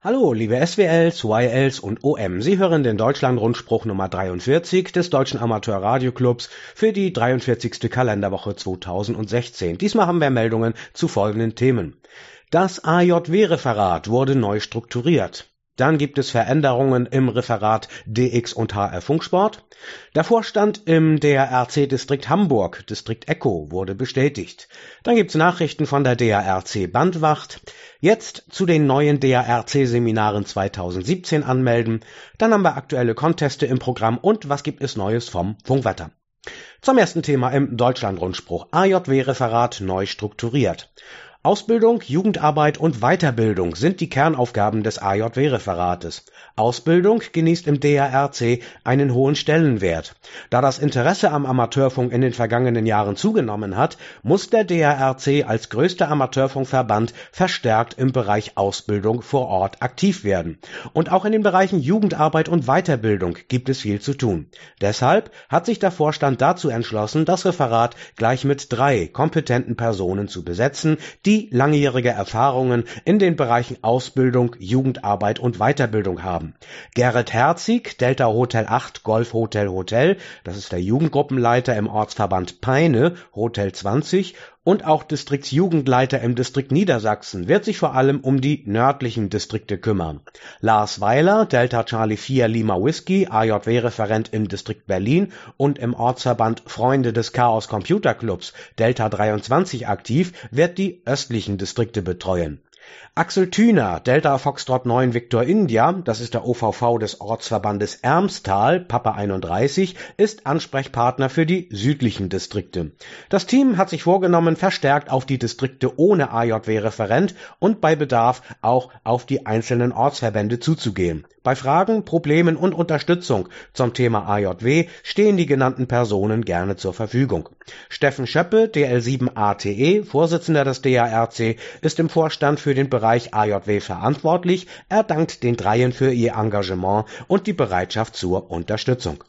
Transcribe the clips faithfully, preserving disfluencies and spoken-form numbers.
Hallo, liebe S W Ls, Y Ls und O M. Sie hören den Deutschland-Rundspruch Nummer dreiundvierzig des Deutschen Amateur-Radio-Clubs für die dreiundvierzigste Kalenderwoche zweitausendsechzehn. Diesmal haben wir Meldungen zu folgenden Themen. Das A J W-Referat wurde neu strukturiert. Dann gibt es Veränderungen im Referat D X und H R Funksport. Der Vorstand im D R R C-Distrikt Hamburg, Distrikt Echo, wurde bestätigt. Dann gibt's Nachrichten von der D R R C Bandwacht. Jetzt zu den neuen D R R C-Seminaren zweitausendsiebzehn anmelden. Dann haben wir aktuelle Conteste im Programm und was gibt es Neues vom Funkwetter. Zum ersten Thema im Deutschland-Rundspruch. A J W-Referat neu strukturiert. Ausbildung, Jugendarbeit und Weiterbildung sind die Kernaufgaben des A J W-Referates. Ausbildung genießt im D R R C einen hohen Stellenwert. Da das Interesse am Amateurfunk in den vergangenen Jahren zugenommen hat, muss der D R R C als größter Amateurfunkverband verstärkt im Bereich Ausbildung vor Ort aktiv werden. Und auch in den Bereichen Jugendarbeit und Weiterbildung gibt es viel zu tun. Deshalb hat sich der Vorstand dazu entschlossen, das Referat gleich mit drei kompetenten Personen zu besetzen, die die langjährige Erfahrungen in den Bereichen Ausbildung, Jugendarbeit und Weiterbildung haben. Gerrit Herzig, Delta Hotel acht Golf Hotel Hotel, das ist der Jugendgruppenleiter im Ortsverband Peine, Hotel zwanzig, und auch Distriktsjugendleiter im Distrikt Niedersachsen, wird sich vor allem um die nördlichen Distrikte kümmern. Lars Weiler, Delta Charlie vier Lima Whisky, A J W-Referent im Distrikt Berlin und im Ortsverband Freunde des Chaos Computer Clubs, Delta dreiundzwanzig aktiv, wird die östlichen Distrikte betreuen. Axel Thüner, Delta Foxtrot neun Victor India, das ist der O V V des Ortsverbandes Ermstal, Papa einunddreißig, ist Ansprechpartner für die südlichen Distrikte. Das Team hat sich vorgenommen, verstärkt auf die Distrikte ohne A J W-Referent und bei Bedarf auch auf die einzelnen Ortsverbände zuzugehen. Bei Fragen, Problemen und Unterstützung zum Thema A J W stehen die genannten Personen gerne zur Verfügung. Steffen Schöppe, D L sieben A T E, Vorsitzender des D R R C, ist im Vorstand für den Bereich A J W verantwortlich. Er dankt den Dreien für ihr Engagement und die Bereitschaft zur Unterstützung.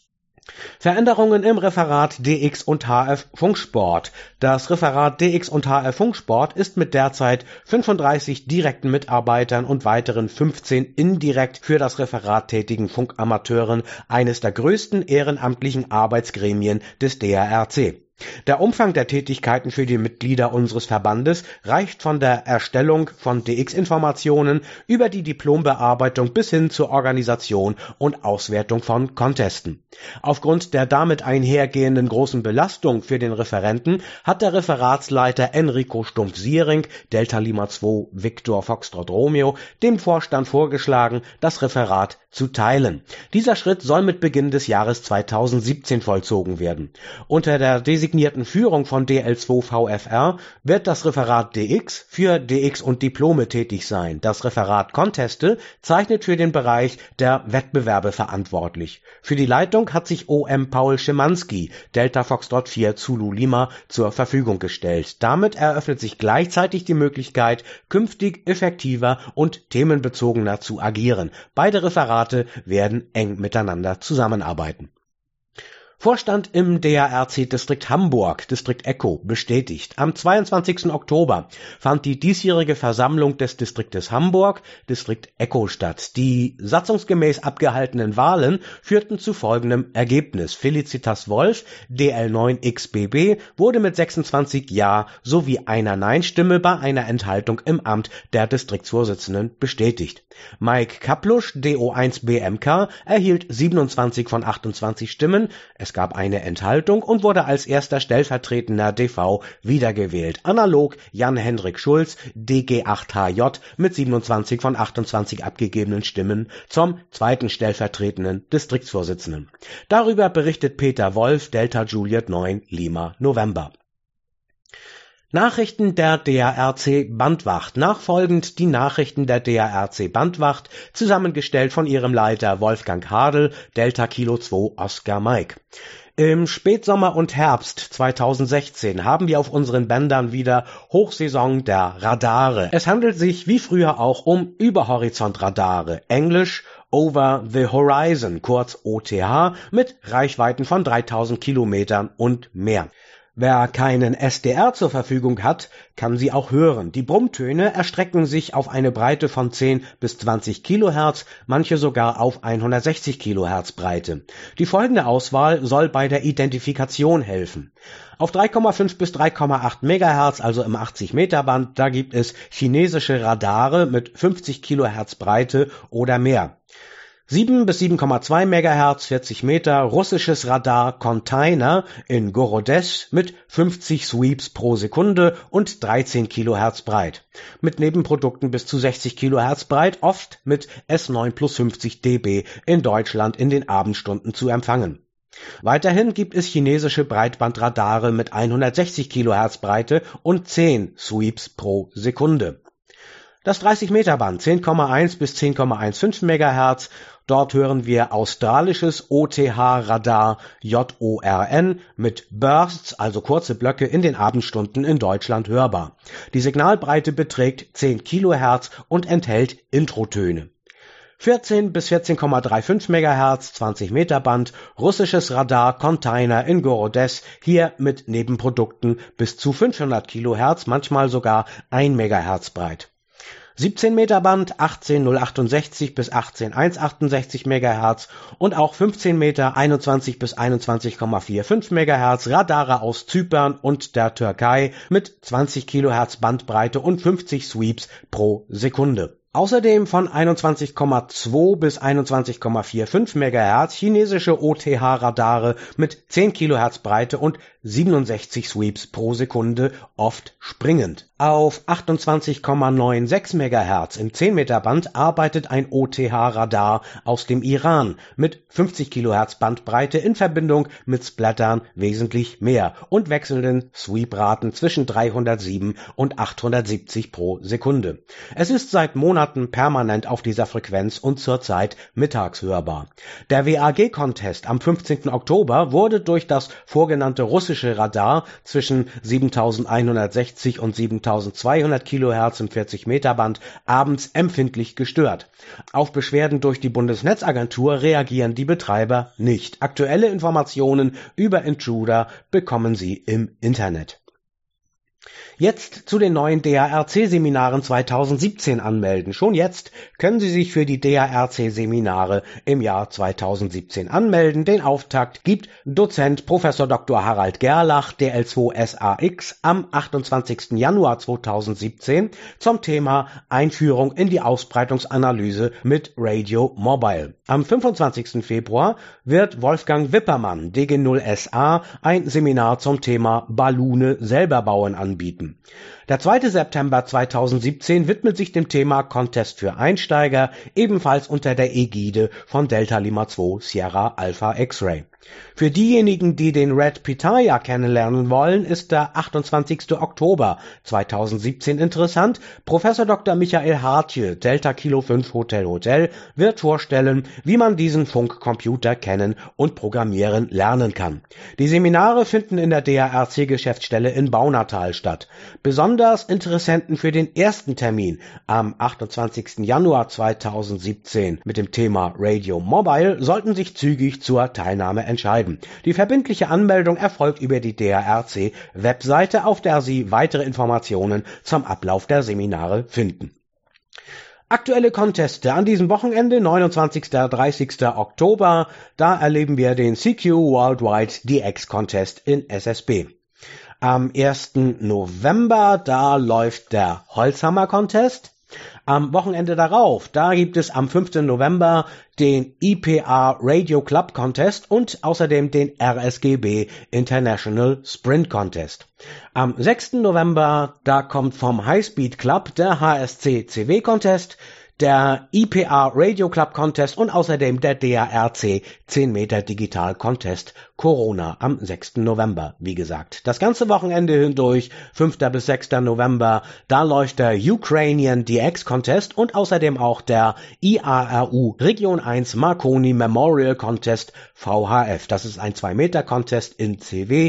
Veränderungen im Referat D X und H F Funksport. Das Referat D X und H F Funksport ist mit derzeit fünfunddreißig direkten Mitarbeitern und weiteren fünfzehn indirekt für das Referat tätigen Funkamateuren eines der größten ehrenamtlichen Arbeitsgremien des D R R C. Der Umfang der Tätigkeiten für die Mitglieder unseres Verbandes reicht von der Erstellung von D X-Informationen über die Diplombearbeitung bis hin zur Organisation und Auswertung von Contesten. Aufgrund der damit einhergehenden großen Belastung für den Referenten hat der Referatsleiter Enrico Stumpf-Siering, Delta Lima zwei Victor Foxtrot Romeo, dem Vorstand vorgeschlagen, das Referat zu teilen. Dieser Schritt soll mit Beginn des Jahres zweitausendsiebzehn vollzogen werden. Unter der designierten Führung von D L zwei V F R wird das Referat D X für D X und Diplome tätig sein. Das Referat Conteste zeichnet für den Bereich der Wettbewerbe verantwortlich. Für die Leitung hat sich O M Paul Schimanski, Delta Foxtrot vier Zulu Lima, zur Verfügung gestellt. Damit eröffnet sich gleichzeitig die Möglichkeit, künftig effektiver und themenbezogener zu agieren. Beide Referate werden eng miteinander zusammenarbeiten. Vorstand im D R R C-Distrikt Hamburg, Distrikt Echo, bestätigt. Am zweiundzwanzigsten Oktober fand die diesjährige Versammlung des Distriktes Hamburg, Distrikt Echo, statt. Die satzungsgemäß abgehaltenen Wahlen führten zu folgendem Ergebnis. Felicitas Wolf, D L neun X B B, wurde mit sechsundzwanzig Ja sowie einer Nein-Stimme bei einer Enthaltung im Amt der Distriktsvorsitzenden bestätigt. Mike Kaplusch, D O eins B M K, erhielt siebenundzwanzig von achtundzwanzig Stimmen. Es gab eine Enthaltung und wurde als erster stellvertretender D V wiedergewählt. Analog Jan-Hendrik Schulz, D G acht H J, mit siebenundzwanzig von achtundzwanzig abgegebenen Stimmen zum zweiten stellvertretenden Distriktsvorsitzenden. Darüber berichtet Peter Wolf, Delta Juliet neun Lima November. Nachrichten der D R R C Bandwacht. Nachfolgend die Nachrichten der D R R C Bandwacht, zusammengestellt von ihrem Leiter Wolfgang Hadel, Delta Kilo zwei Oscar Mike. Im Spätsommer und Herbst zweitausendsechzehn haben wir auf unseren Bändern wieder Hochsaison der Radare. Es handelt sich wie früher auch um Überhorizontradare, englisch Over the Horizon, kurz O T H, mit Reichweiten von dreitausend Kilometern und mehr. Wer keinen S D R zur Verfügung hat, kann sie auch hören. Die Brummtöne erstrecken sich auf eine Breite von zehn bis zwanzig Kilohertz, manche sogar auf hundertsechzig Kilohertz Breite. Die folgende Auswahl soll bei der Identifikation helfen. Auf drei Komma fünf bis drei Komma acht Megahertz, also im achtzig Meter Band, da gibt es chinesische Radare mit fünfzig Kilohertz Breite oder mehr. sieben bis sieben Komma zwei Megahertz, vierzig Meter, russisches Radar Container in Gorodesch mit fünfzig Sweeps pro Sekunde und dreizehn Kilohertz breit. Mit Nebenprodukten bis zu sechzig Kilohertz breit, oft mit S neun plus fünfzig dB in Deutschland in den Abendstunden zu empfangen. Weiterhin gibt es chinesische Breitbandradare mit hundertsechzig Kilohertz Breite und zehn Sweeps pro Sekunde. Das dreißig Meter Band, zehn Komma eins bis zehn Komma fünfzehn Megahertz, dort hören wir australisches O T H-Radar J O R N mit Bursts, also kurze Blöcke, in den Abendstunden in Deutschland hörbar. Die Signalbreite beträgt zehn Kilohertz und enthält Introtöne. vierzehn bis vierzehn Komma fünfunddreißig Megahertz, zwanzig Meter Band, russisches Radar Container in Gorodesch, hier mit Nebenprodukten bis zu fünfhundert Kilohertz, manchmal sogar ein Megahertz breit. siebzehn Meter Band, achtzehn Komma null achtundsechzig bis achtzehn Komma hundertachtundsechzig Megahertz und auch fünfzehn Meter, einundzwanzig bis einundzwanzig Komma fünfundvierzig Megahertz, Radare aus Zypern und der Türkei mit zwanzig Kilohertz Bandbreite und fünfzig Sweeps pro Sekunde. Außerdem von einundzwanzig Komma zwei bis einundzwanzig Komma fünfundvierzig Megahertz chinesische O T H-Radare mit zehn Kilohertz Breite und siebenundsechzig Sweeps pro Sekunde, oft springend. Auf achtundzwanzig Komma sechsundneunzig Megahertz im zehn Meter Band arbeitet ein O T H-Radar aus dem Iran mit fünfzig Kilohertz Bandbreite in Verbindung mit Splattern wesentlich mehr und wechselnden Sweepraten zwischen dreihundertsieben und achthundertsiebzig pro Sekunde. Es ist seit Monaten permanent auf dieser Frequenz und zurzeit mittags hörbar. Der W A G-Contest am fünfzehnten Oktober wurde durch das vorgenannte russische Radar zwischen siebentausendeinhundertsechzig und siebentausendzweihundert Kilohertz im vierzig Meter Band abends empfindlich gestört. Auf Beschwerden durch die Bundesnetzagentur reagieren die Betreiber nicht. Aktuelle Informationen über Intruder bekommen Sie im Internet. Jetzt zu den neuen D A R C-Seminaren zweitausendsiebzehn anmelden. Schon jetzt können Sie sich für die D A R C-Seminare im Jahr zweitausendsiebzehn anmelden. Den Auftakt gibt Dozent Professor Doktor Harald Gerlach, D L zwei S A X, am achtundzwanzigsten Januar zweitausendsiebzehn zum Thema Einführung in die Ausbreitungsanalyse mit Radio Mobile. Am fünfundzwanzigsten Februar wird Wolfgang Wippermann, D G null S A, ein Seminar zum Thema Ballune selber bauen anbieten. Der zweite September zweitausendsiebzehn widmet sich dem Thema Contest für Einsteiger, ebenfalls unter der Ägide von Delta Lima zwei Sierra Alpha X-Ray. Für diejenigen, die den Red Pitaya kennenlernen wollen, ist der achtundzwanzigsten Oktober zweitausendsiebzehn interessant. Professor Doktor Michael Hartje, Delta Kilo fünf Hotel Hotel, wird vorstellen, wie man diesen Funkcomputer kennen und programmieren lernen kann. Die Seminare finden in der D A R C-Geschäftsstelle in Baunatal statt. Besonders Interessenten für den ersten Termin am achtundzwanzigsten Januar zweitausendsiebzehn mit dem Thema Radio Mobile sollten sich zügig zur Teilnahme entscheiden. Die verbindliche Anmeldung erfolgt über die D A R C-Webseite, auf der Sie weitere Informationen zum Ablauf der Seminare finden. Aktuelle Conteste an diesem Wochenende, neunundzwanzigsten bis dreißigsten Oktober, da erleben wir den C Q Worldwide D X Contest in S S B. Am ersten November, da läuft der Holzhammer Contest. Am Wochenende darauf, da gibt es am fünften November den I P A Radio Club Contest und außerdem den R S G B International Sprint Contest. Am sechsten November, da kommt vom Highspeed Club der H S C C W Contest, der I P A Radio Club Contest und außerdem der D A R C zehn Meter Digital Contest Corona am sechsten November, wie gesagt. Das ganze Wochenende hindurch, fünften bis sechsten November, da läuft der Ukrainian D X Contest und außerdem auch der I A R U Region eins Marconi Memorial Contest V H F. Das ist ein zwei Meter Contest in C W,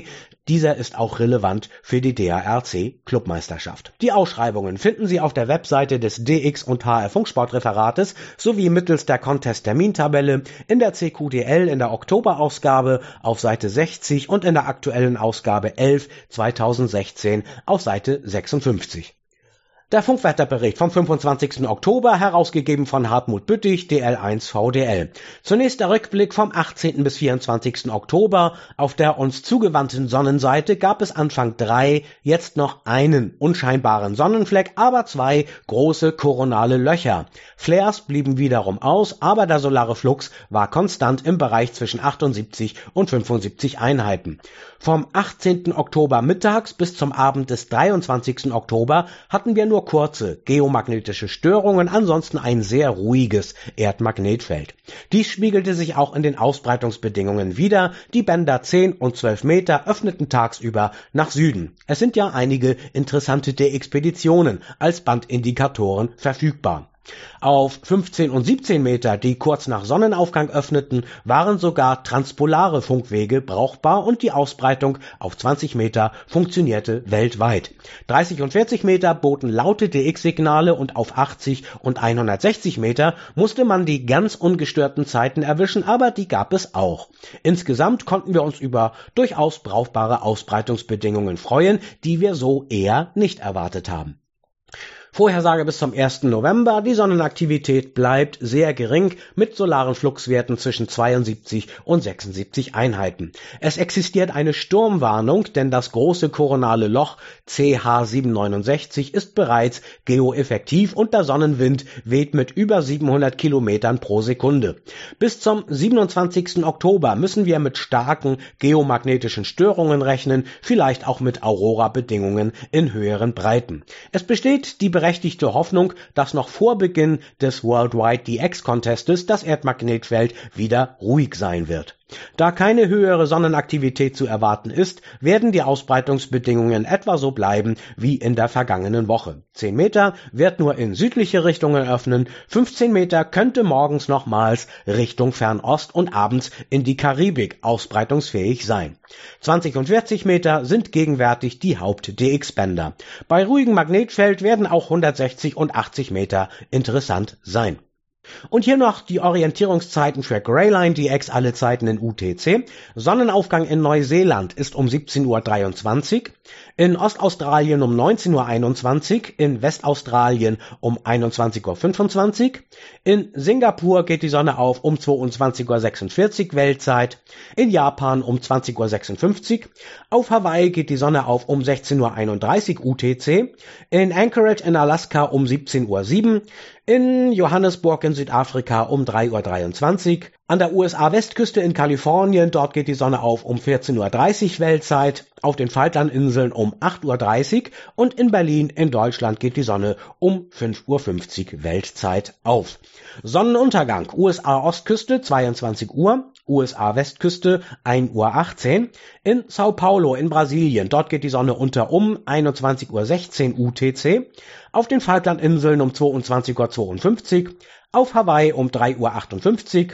Dieser ist auch relevant für die D A R C-Clubmeisterschaft. Die Ausschreibungen finden Sie auf der Webseite des D X und H R Funksportreferates sowie mittels der Contest-Termintabelle in der C Q D L in der Oktoberausgabe auf Seite sechzig und in der aktuellen Ausgabe elf zweitausendsechzehn auf Seite sechsundfünfzig. Der Funkwetterbericht vom fünfundzwanzigsten Oktober, herausgegeben von Hartmut Büttich, D L eins V D L. Zunächst der Rückblick vom achtzehnten bis vierundzwanzigsten Oktober. Auf der uns zugewandten Sonnenseite gab es Anfang drei, jetzt noch einen unscheinbaren Sonnenfleck, aber zwei große koronale Löcher. Flares blieben wiederum aus, aber der solare Flux war konstant im Bereich zwischen achtundsiebzig und fünfundsiebzig Einheiten. Vom achtzehnten Oktober mittags bis zum Abend des dreiundzwanzigsten Oktober hatten wir nur kurze geomagnetische Störungen, ansonsten ein sehr ruhiges Erdmagnetfeld. Dies spiegelte sich auch in den Ausbreitungsbedingungen wider. Die Bänder zehn und zwölf Meter öffneten tagsüber nach Süden. Es sind ja einige interessante Expeditionen als Bandindikatoren verfügbar. Auf fünfzehn und siebzehn Meter, die kurz nach Sonnenaufgang öffneten, waren sogar transpolare Funkwege brauchbar und die Ausbreitung auf zwanzig Meter funktionierte weltweit. dreißig und vierzig Meter boten laute D X-Signale und auf achtzig und hundertsechzig Meter musste man die ganz ungestörten Zeiten erwischen, aber die gab es auch. Insgesamt konnten wir uns über durchaus brauchbare Ausbreitungsbedingungen freuen, die wir so eher nicht erwartet haben. Vorhersage bis zum ersten November. Die Sonnenaktivität bleibt sehr gering mit solaren Fluxwerten zwischen zweiundsiebzig und sechsundsiebzig Einheiten. Es existiert eine Sturmwarnung, denn das große koronale Loch C H siebenhundertneunundsechzig ist bereits geoeffektiv und der Sonnenwind weht mit über siebenhundert Kilometern pro Sekunde. Bis zum siebenundzwanzigsten Oktober müssen wir mit starken geomagnetischen Störungen rechnen, vielleicht auch mit Aurora-Bedingungen in höheren Breiten. Es besteht die berechtigte Hoffnung, dass noch vor Beginn des Worldwide D X Contestes das Erdmagnetfeld wieder ruhig sein wird. Da keine höhere Sonnenaktivität zu erwarten ist, werden die Ausbreitungsbedingungen etwa so bleiben wie in der vergangenen Woche. zehn Meter wird nur in südliche Richtungen öffnen, fünfzehn Meter könnte morgens nochmals Richtung Fernost und abends in die Karibik ausbreitungsfähig sein. zwanzig und vierzig Meter sind gegenwärtig die Haupt-D X-Bänder. Bei ruhigem Magnetfeld werden auch hundertsechzig und achtzig Meter interessant sein. Und hier noch die Orientierungszeiten für Greyline D X, alle Zeiten in U T C. Sonnenaufgang in Neuseeland ist um siebzehn Uhr dreiundzwanzig, in Ostaustralien um neunzehn Uhr einundzwanzig, in Westaustralien um einundzwanzig Uhr fünfundzwanzig, in Singapur geht die Sonne auf um zweiundzwanzig Uhr sechsundvierzig Weltzeit, in Japan um zwanzig Uhr sechsundfünfzig, auf Hawaii geht die Sonne auf um sechzehn Uhr einunddreißig U T C, in Anchorage in Alaska um siebzehn Uhr sieben, in Johannesburg in Südafrika um drei Uhr dreiundzwanzig, an der U S A-Westküste in Kalifornien, dort geht die Sonne auf um vierzehn Uhr dreißig Weltzeit, auf den Falklandinseln um acht Uhr dreißig und in Berlin in Deutschland geht die Sonne um fünf Uhr fünfzig Weltzeit auf. Sonnenuntergang, U S A-Ostküste zweiundzwanzig Uhr, U S A-Westküste ein Uhr achtzehn, in Sao Paulo in Brasilien, dort geht die Sonne unter um einundzwanzig Uhr sechzehn U T C, auf den Falklandinseln um zweiundzwanzig Uhr zweiundfünfzig, auf Hawaii um drei Uhr achtundfünfzig,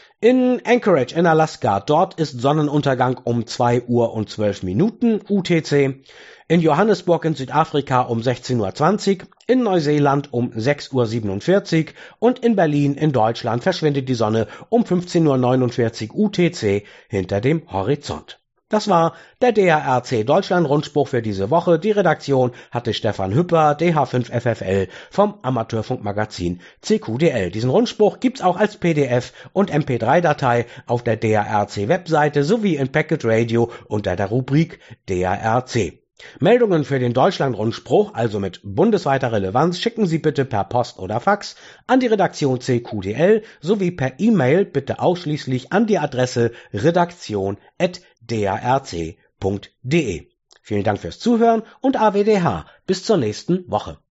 in Anchorage in Alaska, dort ist Sonnenuntergang um zwei Uhr und zwölf Minuten U T C, in Johannesburg in Südafrika um sechzehn Uhr zwanzig, in Neuseeland um sechs Uhr siebenundvierzig und in Berlin in Deutschland verschwindet die Sonne um fünfzehn Uhr neunundvierzig U T C hinter dem Horizont. Das war der D A R C Deutschland Rundspruch für diese Woche. Die Redaktion hatte Stefan Hüpper, D H fünf F F L vom Amateurfunkmagazin C Q D L. Diesen Rundspruch gibt's auch als P D F und M P drei Datei auf der D A R C Webseite sowie in Packet Radio unter der Rubrik D A R C. Meldungen für den Deutschland-Rundspruch, also mit bundesweiter Relevanz, schicken Sie bitte per Post oder Fax an die Redaktion C Q D L sowie per E-Mail bitte ausschließlich an die Adresse redaktion at d a r c punkt d e. Vielen Dank fürs Zuhören und A W D H. Bis zur nächsten Woche.